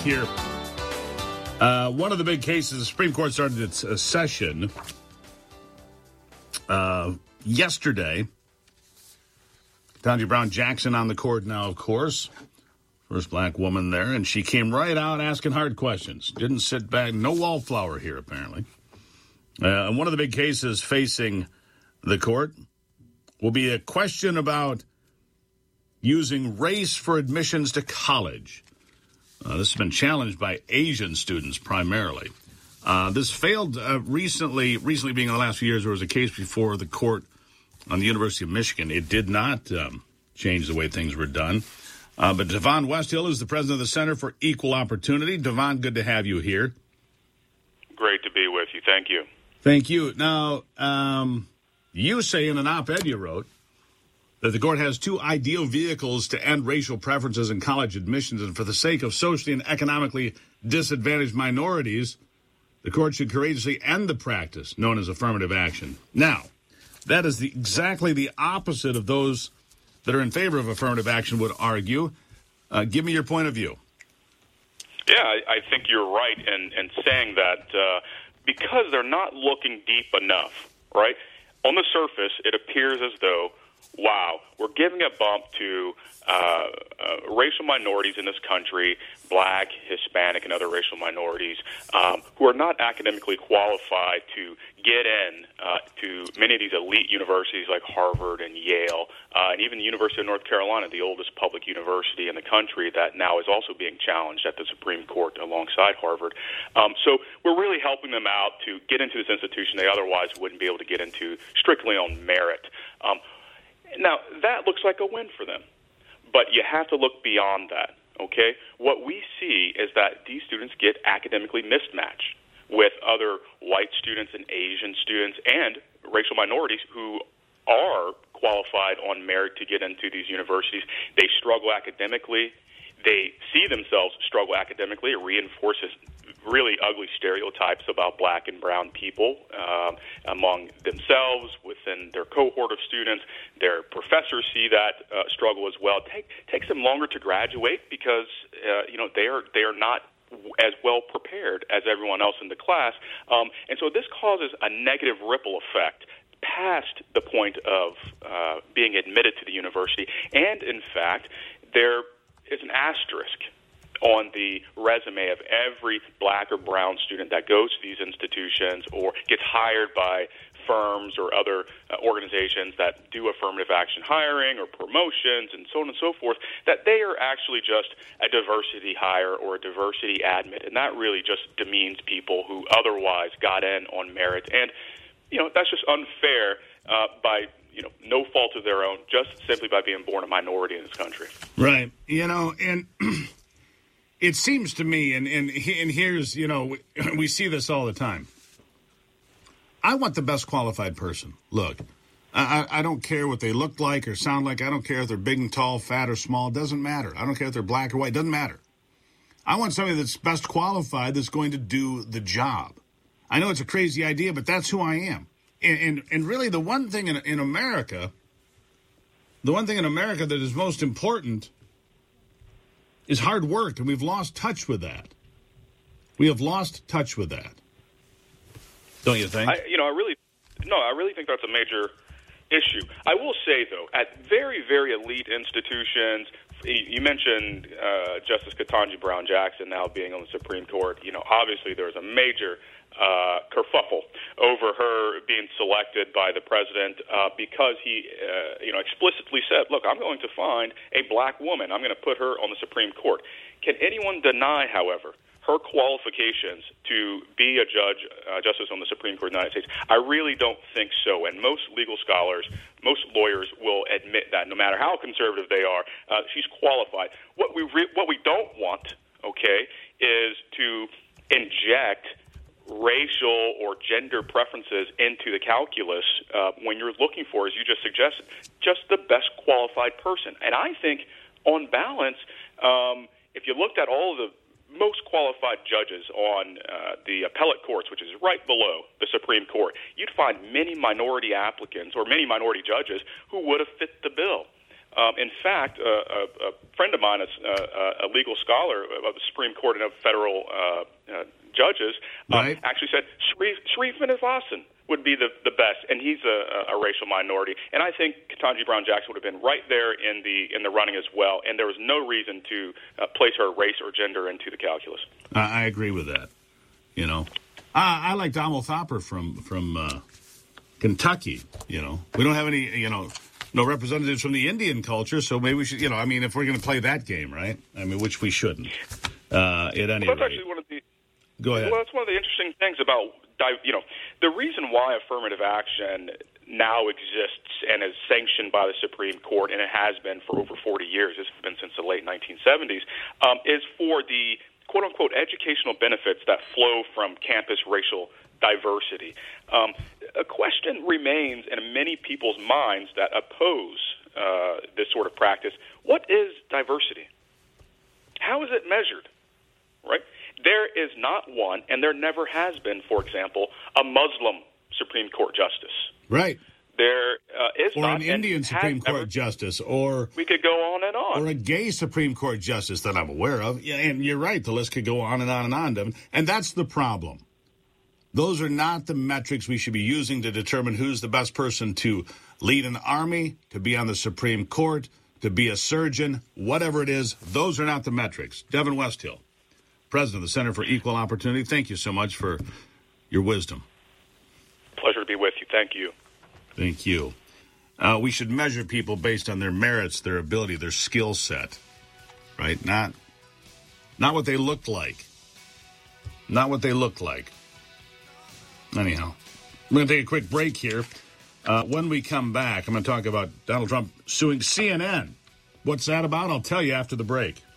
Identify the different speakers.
Speaker 1: here. One of the big cases, the Supreme Court started its session yesterday. Ketanji Brown Jackson on the court now, of course. First black woman there, and she came right out asking hard questions. Didn't sit back. No wallflower here, apparently. And one of the big cases facing the court will be a question about using race for admissions to college. This has been challenged by Asian students primarily. This failed recently being in the last few years. There was a case before the court on the University of Michigan. It did not change the way things were done. But Devon Westhill is the president of the Center for Equal Opportunity. Devon, good to have you here.
Speaker 2: Great to be with you. Thank you.
Speaker 1: Thank you. Now, you say in an op-ed you wrote that the court has two ideal vehicles to end racial preferences in college admissions, and for the sake of socially and economically disadvantaged minorities, the court should courageously end the practice known as affirmative action. Now, that is exactly the opposite of those that are in favor of affirmative action would argue. Give me your point of view.
Speaker 2: Yeah, I think you're right in saying that because they're not looking deep enough, right? On the surface, it appears as though, wow, we're giving a bump to racial minorities in this country, black, Hispanic, and other racial minorities, who are not academically qualified to get in to many of these elite universities like Harvard and Yale, and even the University of North Carolina, the oldest public university in the country that now is also being challenged at the Supreme Court alongside Harvard. So we're really helping them out to get into this institution they otherwise wouldn't be able to get into strictly on merit. Now, that looks like a win for them, but you have to look beyond that, okay? What we see is that these students get academically mismatched with other white students and Asian students and racial minorities who are qualified on merit to get into these universities. They struggle academically. They see themselves struggle academically. It reinforces really ugly stereotypes about black and brown people among themselves, within their cohort of students. Their professors see that struggle as well. It takes them longer to graduate because they are not as well prepared as everyone else in the class. And so this causes a negative ripple effect past the point of being admitted to the university. And, in fact, there is an asterisk on the resume of every black or brown student that goes to these institutions or gets hired by firms or other organizations that do affirmative action hiring or promotions and so on and so forth, that they are actually just a diversity hire or a diversity admit. And that really just demeans people who otherwise got in on merit. And, that's just unfair by no fault of their own, just simply by being born a minority in this country.
Speaker 1: Right. And it seems to me, and here's, we see this all the time. I want the best qualified person. Look, I don't care what they look like or sound like. I don't care if they're big and tall, fat or small. It doesn't matter. I don't care if they're black or white. It doesn't matter. I want somebody that's best qualified that's going to do the job. I know it's a crazy idea, but that's who I am. And really the one thing in America, that is most important is hard work, and we've lost touch with that. We have lost touch with that. Don't you think?
Speaker 2: I really think that's a major issue. I will say, though, at very, very elite institutions, you mentioned Justice Ketanji Brown Jackson now being on the Supreme Court. Obviously there's a major kerfuffle over her being selected by the president because he, explicitly said, look, I'm going to find a black woman. I'm going to put her on the Supreme Court. Can anyone deny, however, her qualifications to be a justice on the Supreme Court of the United States? I really don't think so. And most legal scholars, most lawyers will admit that no matter how conservative they are, she's qualified. What we don't want, okay, is to inject racial or gender preferences into the calculus when you're looking for, as you just suggested, just the best qualified person. And I think, on balance, if you looked at all of the most qualified judges on the appellate courts, which is right below the Supreme Court, you'd find many minority applicants or many minority judges who would have fit the bill. In fact, a friend of mine, a legal scholar of the Supreme Court and of federal judges,
Speaker 1: right,
Speaker 2: actually said Sharif Vinavasan would be the best, and he's a racial minority. And I think Ketanji Brown Jackson would have been right there in the running as well. And there was no reason to place her race or gender into the calculus.
Speaker 1: I agree with that. You know, I like Donald Thopper from Kentucky. You know, we don't have any no representatives from the Indian culture, so maybe we should. You know, I mean, if we're going to play that game, right? I mean, which we shouldn't. At any rate,
Speaker 2: actually one of the.
Speaker 1: Go ahead.
Speaker 2: Well, that's one of the interesting things about, the reason why affirmative action now exists and is sanctioned by the Supreme Court, and it has been for over 40 years, it's been since the late 1970s, is for the quote-unquote educational benefits that flow from campus racial diversity. A question remains in many people's minds that oppose this sort of practice. What is diversity? How is it measured? Right? There is not one, and there never has been, for example, a Muslim Supreme Court justice.
Speaker 1: Right.
Speaker 2: There is
Speaker 1: or
Speaker 2: not,
Speaker 1: an Indian Supreme Court justice, or
Speaker 2: we could go on and on,
Speaker 1: or a gay Supreme Court justice that I'm aware of. Yeah, and you're right, the list could go on and on and on, Devin. And that's the problem. Those are not the metrics we should be using to determine who's the best person to lead an army, to be on the Supreme Court, to be a surgeon, whatever it is. Those are not the metrics. Devin Westhill, President of the Center for Equal Opportunity, thank you so much for your wisdom.
Speaker 2: Pleasure to be with you. Thank you.
Speaker 1: Thank you. We should measure people based on their merits, their ability, their skill set, right? Not what they look like. Not what they look like. Anyhow, we're going to take a quick break here. When we come back, I'm going to talk about Donald Trump suing CNN. What's that about? I'll tell you after the break.